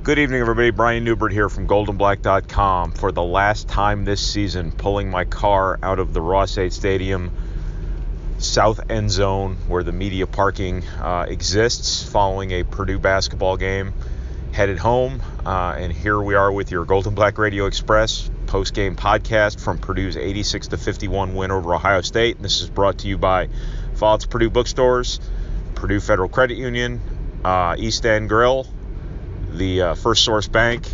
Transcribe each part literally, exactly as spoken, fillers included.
Good evening, everybody. Brian Newbert here from golden black dot com. For the last time this season, pulling my car out of the Ross-Ade Stadium south end zone where the media parking uh, exists following a Purdue basketball game. Headed home, uh, and here we are with your Golden Black Radio Express post-game podcast from Purdue's eighty-six to fifty-one win over Ohio State. And this is brought to you by Follett's Purdue Bookstores, Purdue Federal Credit Union, uh, East End Grill, the uh, First Source Bank,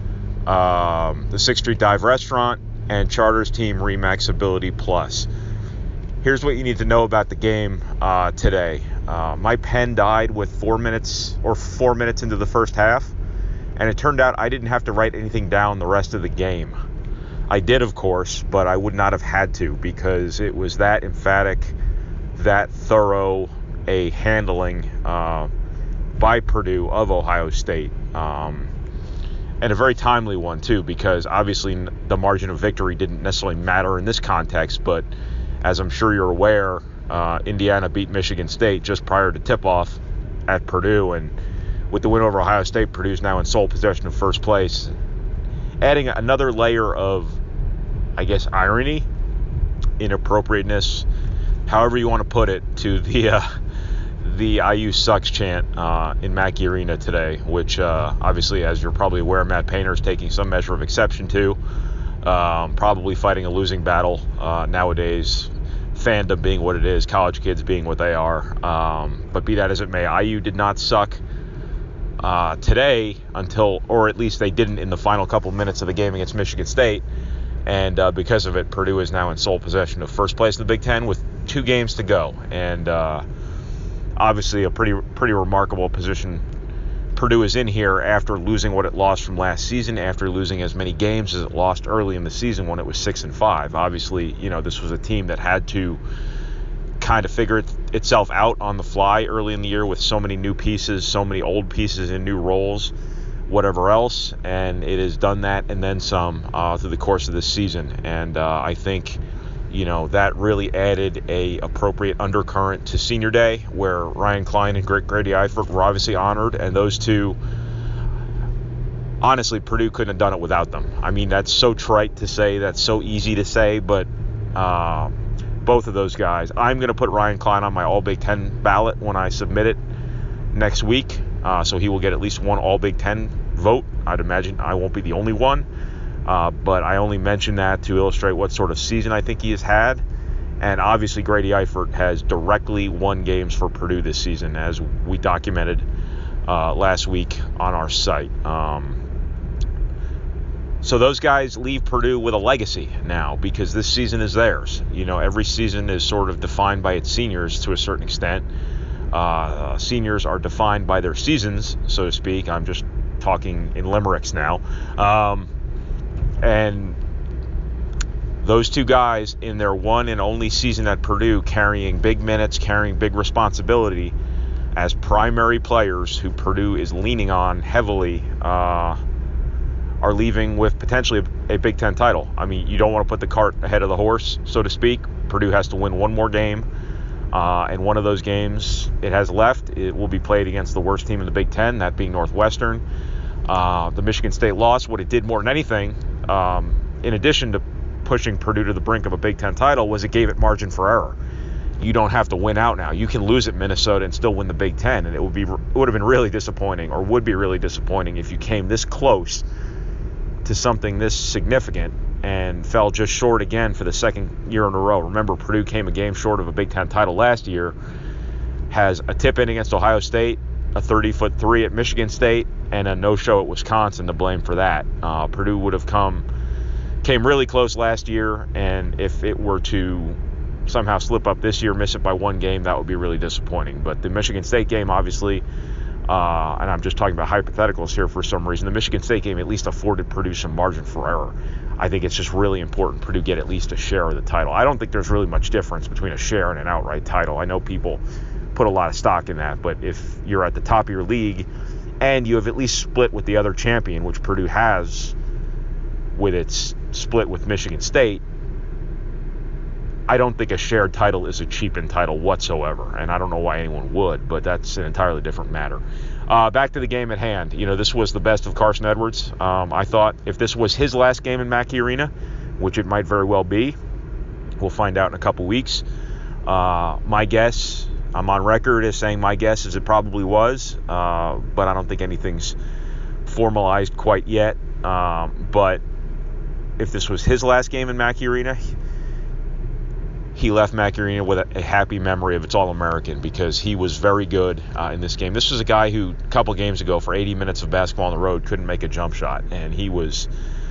um, the Sixth Street Dive Restaurant, and Charters Team Remax Ability Plus. Here's what you need to know about the game uh, today. Uh, my pen died with four minutes or four minutes into the first half, and it turned out I didn't have to write anything down the rest of the game. I did, of course, but I would not have had to because it was that emphatic, that thorough a handling uh, by Purdue of Ohio State. Um, and a very timely one, too, because obviously the margin of victory didn't necessarily matter in this context, but as I'm sure you're aware, uh, Indiana beat Michigan State just prior to tip-off at Purdue, and with the win over Ohio State, Purdue's now in sole possession of first place, adding another layer of, I guess, irony, inappropriateness, however you want to put it, to the uh, the I U sucks chant uh, in Mackey Arena today, which uh, obviously, as you're probably aware, Matt Painter is taking some measure of exception to, um, probably fighting a losing battle uh, nowadays, fandom being what it is, college kids being what they are. Um, but be that as it may, I U did not suck uh, today until, or at least they didn't in the final couple minutes of the game against Michigan State. And uh, because of it, Purdue is now in sole possession of first place in the Big Ten with two games to go. And uh, obviously a pretty pretty remarkable position Purdue is in here after losing what it lost from last season, after losing as many games as it lost early in the season when it was six and five. Obviously, you know, this was a team that had to kind of figure it, itself out on the fly early in the year with so many new pieces, so many old pieces in new roles, whatever else, and it has done that and then some uh, through the course of this season. And uh, I think, you know, that really added a appropriate undercurrent to Senior Day, where Ryan Cline and Grady Eifert were obviously honored, and those two, honestly, Purdue couldn't have done it without them. I mean, that's so trite to say, that's so easy to say, but uh, both of those guys, I'm going to put Ryan Cline on my All Big Ten ballot when I submit it next week, uh, so he will get at least one All Big Ten vote. I'd imagine I won't be the only one. Uh, but I only mention that to illustrate what sort of season I think he has had. And obviously Grady Eifert has directly won games for Purdue this season, as we documented uh, last week on our site. Um, so those guys leave Purdue with a legacy now, because this season is theirs. You know, every season is sort of defined by its seniors to a certain extent. Uh, seniors are defined by their seasons, so to speak. I'm just talking in limericks now. Um, And those two guys in their one and only season at Purdue, carrying big minutes, carrying big responsibility as primary players who Purdue is leaning on heavily, uh, are leaving with potentially a, a Big Ten title. I mean, you don't want to put the cart ahead of the horse, so to speak. Purdue has to win one more game, uh, and one of those games it has left, it will be played against the worst team in the Big Ten, that being Northwestern. Uh, the Michigan State loss, what it did more than anything, um, in addition to pushing Purdue to the brink of a Big Ten title, was it gave it margin for error. You don't have to win out now. You can lose at Minnesota and still win the Big Ten, and it would be it would have been really disappointing, or would be really disappointing, if you came this close to something this significant and fell just short again for the second year in a row. Remember, Purdue came a game short of a Big Ten title last year, has a tip-in against Ohio State, a thirty-foot three at Michigan State, and a no-show at Wisconsin to blame for that. Uh, Purdue would have come, came really close last year, and if it were to somehow slip up this year, miss it by one game, that would be really disappointing. But the Michigan State game, obviously, uh, and I'm just talking about hypotheticals here for some reason, the Michigan State game at least afforded Purdue some margin for error. I think it's just really important Purdue get at least a share of the title. I don't think there's really much difference between a share and an outright title. I know people put a lot of stock in that, but if you're at the top of your league and you have at least split with the other champion, which Purdue has with its split with Michigan State, I don't think a shared title is a cheapened title whatsoever, and I don't know why anyone would, but that's an entirely different matter. Uh, back to the game at hand. You know, this was the best of Carson Edwards. Um, I thought if this was his last game in Mackey Arena, which it might very well be, we'll find out in a couple weeks. Uh, my guess, I'm on record as saying my guess is it probably was, uh, but I don't think anything's formalized quite yet. Um, but if this was his last game in Mackey Arena, he left Mackey Arena with a, a happy memory of its All-American, because he was very good uh, in this game. This was a guy who a couple games ago for eighty minutes of basketball on the road couldn't make a jump shot, and he was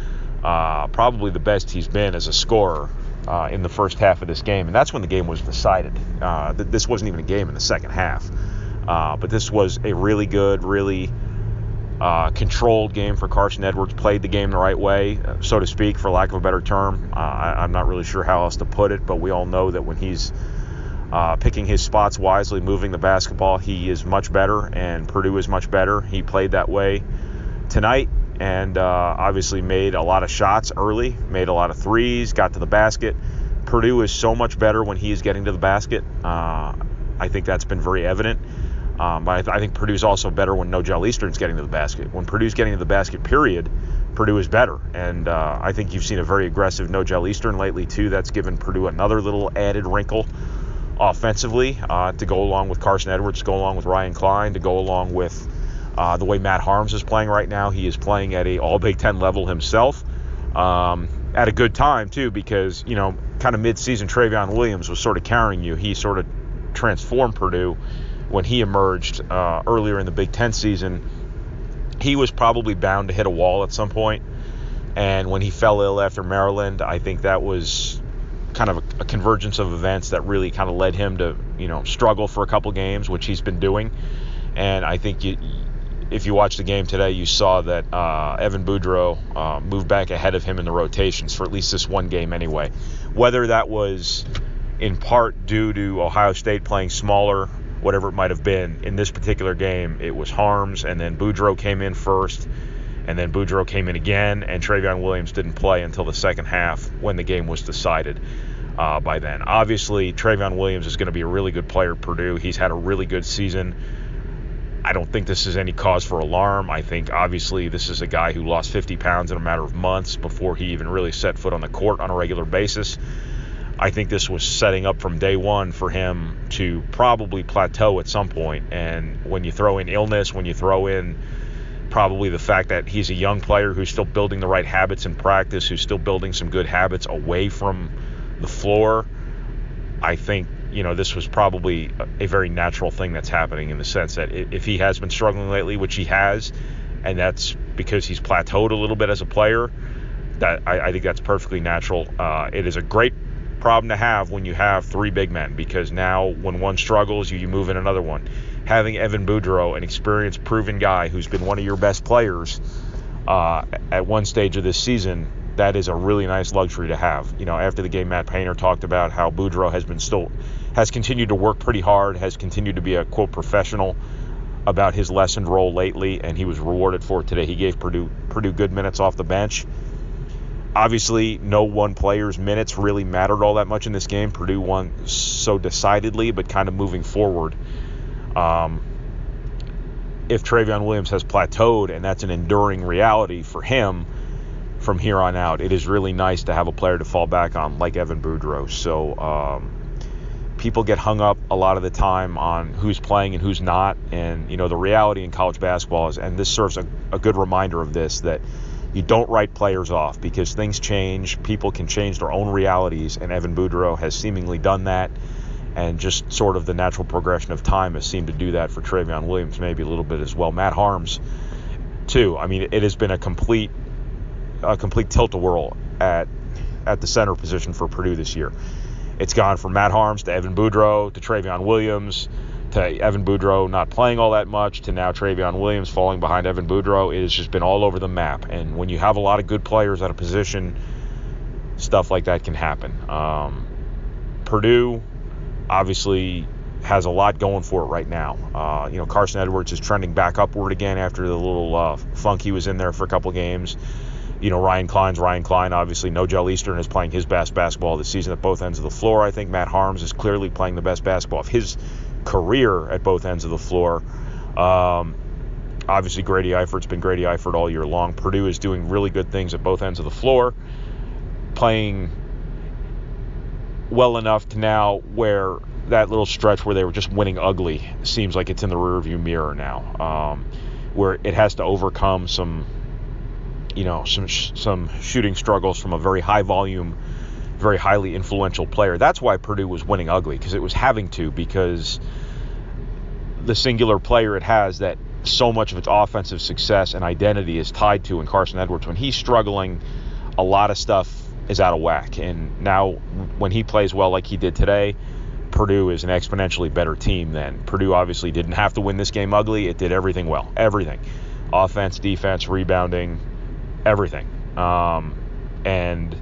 uh, probably the best he's been as a scorer uh, in the first half of this game, and that's when the game was decided. Uh, th- this wasn't even a game in the second half, uh, but this was a really good, really Uh, controlled game for Carson Edwards. Played the game the right way, so to speak, for lack of a better term. Uh, I, I'm not really sure how else to put it, but we all know that when he's uh, picking his spots wisely, moving the basketball, he is much better, and Purdue is much better. He played that way tonight, and uh, obviously made a lot of shots early, made a lot of threes, got to the basket. Purdue is so much better when he is getting to the basket. Uh, I think that's been very evident. Um, but I, th- I think Purdue's also better when Nojel Eastern's getting to the basket. When Purdue's getting to the basket, period, Purdue is better. And uh, I think you've seen a very aggressive Nojel Eastern lately, too. That's given Purdue another little added wrinkle offensively uh, to go along with Carson Edwards, to go along with Ryan Klein, to go along with uh, the way Matt Haarms is playing right now. He is playing at a all-Big Ten level himself um, at a good time, too, because, you know, kind of mid-season Travion Williams was sort of carrying you. He sort of transformed Purdue when he emerged uh, earlier in the Big Ten season. He was probably bound to hit a wall at some point, and when he fell ill after Maryland, I think that was kind of a, a convergence of events that really kind of led him to, you know, struggle for a couple games, which he's been doing. And I think you, if you watch the game today, you saw that uh, Evan Boudreau uh, moved back ahead of him in the rotations for at least this one game anyway. Whether that was in part due to Ohio State playing smaller, whatever it might have been, in this particular game, it was Haarms, and then Boudreau came in first, and then Boudreau came in again, and Travion Williams didn't play until the second half when the game was decided uh, by then. Obviously, Travion Williams is going to be a really good player at Purdue. He's had a really good season. I don't think this is any cause for alarm. I think, obviously, this is a guy who lost fifty pounds in a matter of months before he even really set foot on the court on a regular basis. I think this was setting up from day one for him to probably plateau at some point. And when you throw in illness, when you throw in probably the fact that he's a young player who's still building the right habits in practice, who's still building some good habits away from the floor, I think, you know, this was probably a very natural thing that's happening, in the sense that if he has been struggling lately, which he has, and that's because he's plateaued a little bit as a player, that I, I think that's perfectly natural. Uh, it is a great problem to have when you have three big men, because now when one struggles, you, you move in another one. Having Evan Boudreau, an experienced, proven guy who's been one of your best players uh, at one stage of this season, that is a really nice luxury to have. You know, after the game, Matt Painter talked about how Boudreau has been still has continued to work pretty hard, has continued to be a, quote, professional about his lessened role lately, and he was rewarded for it today. He gave Purdue Purdue good minutes off the bench. Obviously, no one player's minutes really mattered all that much in this game. Purdue won so decidedly, but kind of moving forward, um, if Travion Williams has plateaued, and that's an enduring reality for him from here on out, it is really nice to have a player to fall back on like Evan Boudreau. So um, people get hung up a lot of the time on who's playing and who's not, and you know, the reality in college basketball is, and this serves a, a good reminder of this, that you don't write players off, because things change. People can change their own realities, and Evan Boudreau has seemingly done that, and just sort of the natural progression of time has seemed to do that for Travion Williams maybe a little bit as well. Matt Haarms, too. I mean, it has been a complete a complete tilt-a-whirl at, at the center position for Purdue this year. It's gone from Matt Haarms to Evan Boudreau to Travion Williams to Evan Boudreau not playing all that much, to now Travion Williams falling behind Evan Boudreau. It has just been all over the map. And when you have a lot of good players at a position, stuff like that can happen. Um, Purdue obviously has a lot going for it right now. Uh, you know, Carson Edwards is trending back upward again after the little uh, funk he was in there for a couple games. You know, Ryan Klein's Ryan Klein, obviously. Nojel Eastern is playing his best basketball this season at both ends of the floor. I think Matt Haarms is clearly playing the best basketball of his career at both ends of the floor. Um, obviously Grady Eifert's been Grady Eifert all year long. Purdue is doing really good things at both ends of the floor, playing well enough to now where that little stretch where they were just winning ugly seems like it's in the rearview mirror now, um, where it has to overcome some, you know, some some shooting struggles from a very high volume, very highly influential player. That's why Purdue was winning ugly, because it was having to, because the singular player it has that so much of its offensive success and identity is tied to in Carson Edwards. When he's struggling, a lot of stuff is out of whack. And now when he plays well like he did today, Purdue is an exponentially better team then. Purdue obviously didn't have to win this game ugly. It did everything well. Everything. Offense, defense, rebounding, everything. Um, and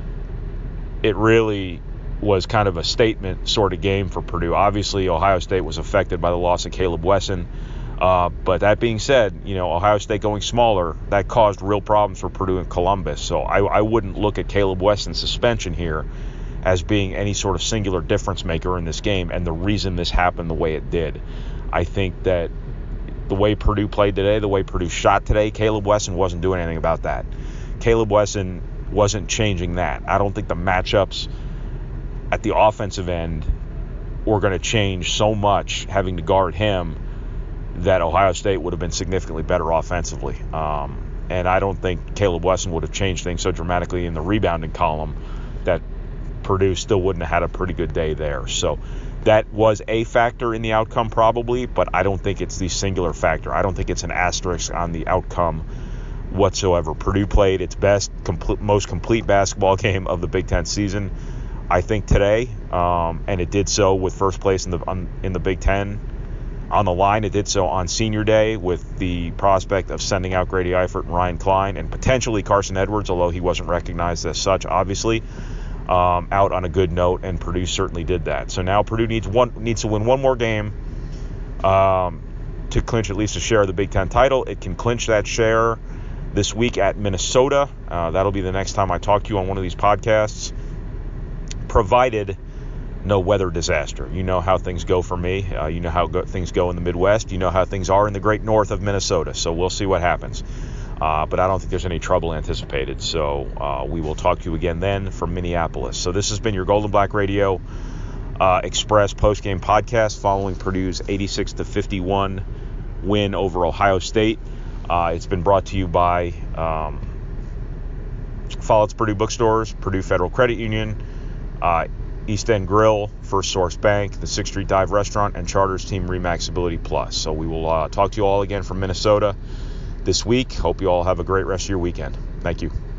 it really was kind of a statement sort of game for Purdue. Obviously, Ohio State was affected by the loss of Caleb Wesson. Uh, but that being said, you know, Ohio State going smaller, that caused real problems for Purdue and Columbus. So I, I wouldn't look at Caleb Wesson's suspension here as being any sort of singular difference maker in this game and the reason this happened the way it did. I think that the way Purdue played today, the way Purdue shot today, Caleb Wesson wasn't doing anything about that. Caleb Wesson wasn't changing that. I don't think the matchups at the offensive end were going to change so much having to guard him that Ohio State would have been significantly better offensively. Um, and I don't think Caleb Wesson would have changed things so dramatically in the rebounding column that Purdue still wouldn't have had a pretty good day there. So that was a factor in the outcome probably, but I don't think it's the singular factor. I don't think it's an asterisk on the outcome whatsoever. Purdue played its best, complete, most complete basketball game of the Big Ten season, I think, today, um, and it did so with first place in the on, in the Big Ten on the line. It did so on senior day with the prospect of sending out Grady Eifert and Ryan Klein and potentially Carson Edwards, although he wasn't recognized as such, obviously, um, out on a good note, and Purdue certainly did that. So now Purdue needs one needs to win one more game um, to clinch at least a share of the Big Ten title. It can clinch that share this week at Minnesota. Uh, that'll be the next time I talk to you on one of these podcasts, provided no weather disaster. You know how things go for me. Uh, you know how go- things go in the Midwest. You know how things are in the great north of Minnesota. So we'll see what happens. Uh, but I don't think there's any trouble anticipated. So uh, we will talk to you again then from Minneapolis. So this has been your Golden Black Radio uh, Express postgame podcast following Purdue's eighty-six to fifty-one win over Ohio State. Uh, it's been brought to you by um, Follett's Purdue Bookstores, Purdue Federal Credit Union, uh, East End Grill, First Source Bank, the Sixth Street Dive Restaurant, and Charters Team Remax Ability Plus. So we will uh, talk to you all again from Minnesota this week. Hope you all have a great rest of your weekend. Thank you.